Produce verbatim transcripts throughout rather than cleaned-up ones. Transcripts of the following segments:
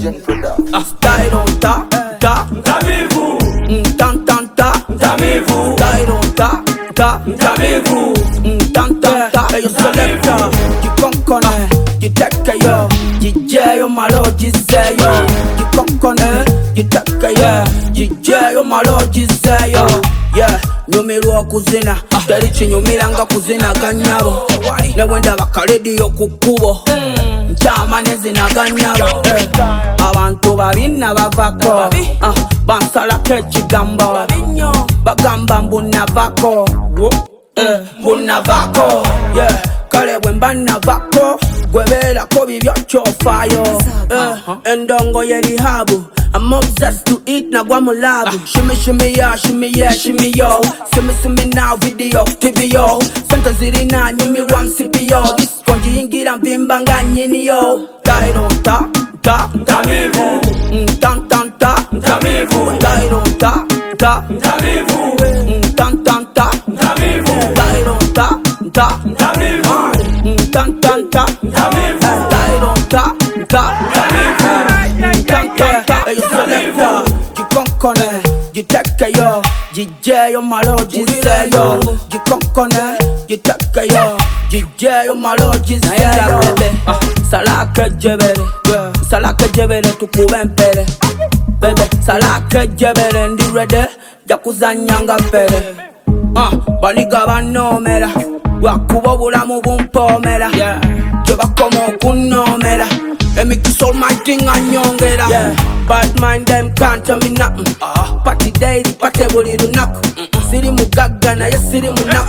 Legend Production. Ah, style on ta, ta, Ntamivu, tan tan ta, Ntamivu, style on ta, ta, Ntamivu, tan tan ta. Hey, you selector, you concone, you take yo, you jay yo malo, you say yo, you concone, you take yo, you jay yo malo, you say yo. Yeah, nyumirwa kuzina, terichi nyumiranga kuzina ganyabo. Newenda bakalediyo kukubo, nchama nezina ganyabo. Abantu babina bavako, bansalako ekigambo, bagamba mbunavako, mbunavako. Kale bwemba navako, gwebeerako bibyo kyofaayo. Endongo yerihabu, I'm obsessed to eat na gwa mulabu. Shimmy shimmy ya, shimmy yeah, shimmy yo. Shimmy shimmy now video, T V yo. Senta ziri na nyumi one C P yo. This konji ingira mbimba nga nyini yo. Tairo ta, ta, Ntamivu, tan tan ta, Ntamivu, tairo ta, ta, Ntamivu, tan tan ta, Ntamivu, tairo ta, ta, Ntamivu, tan tan ta, Ntamivu, tairo ta, ta, tan tan ta. Hey, you selector, you concone, you take yo, you jay yo malo, you say yo, you concone, you take yo, you jay yo malo, you say yo. Salaka jebere, salaka jebere tukubempere, bebe, salaka jebere ndi rede, jakuzanyanga pere. Ah, baliga banomera, wakuba bulamu bumpomera, jebakomo kunomera. Let me kiss all my thing and nyongera. Yeah, bad mind them can't tell me nothing. Uh, party day, party body do knock. Siri mugaga na yes siri munak.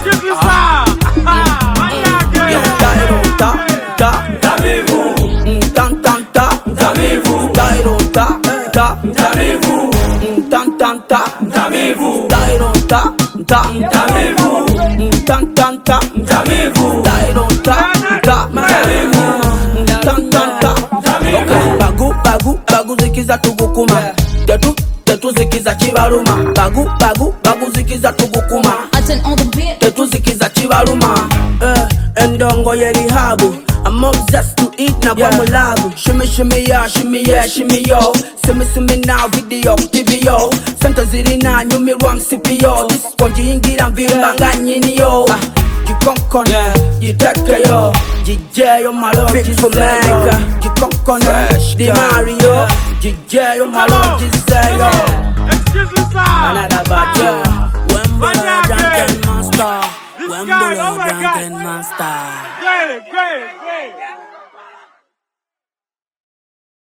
Tairo ta ta, Ntamivu, tan tan ta, Ntamivu, tairo ta ta, Ntamivu, tan tan ta, Ntamivu, tairo ta ta, Ntamivu, tan tan ta, Ntamivu, tairo ta ta, tan tan ta. Okay, bagu bagu bagu zikiza tugukuma, tetu tetu zikiza chibaluma, bagu bagu bagu zikiza tugukuma, I turn on the beat. tetu zikiza chibaluma. Eh, endongo yerihabu, I'm obsessed to eat na kwa mulabu. Shimmy shimmy ya, shimmy yeah, shimmy yo. Shimmy shimmy now video, T V yo. Senta ziri na nyumi one C P yo. This konji ingira mbimba nga nyini yo. You concone, you take yo, you jay yo malo, you say yo, you concone, Di Mario, you jay yo malo, you say yo. Excuse me, sir. Another bad yo, Wembolo Drunken Master, This guy, Wembolo oh my God. Drunken Master. Great, great, great.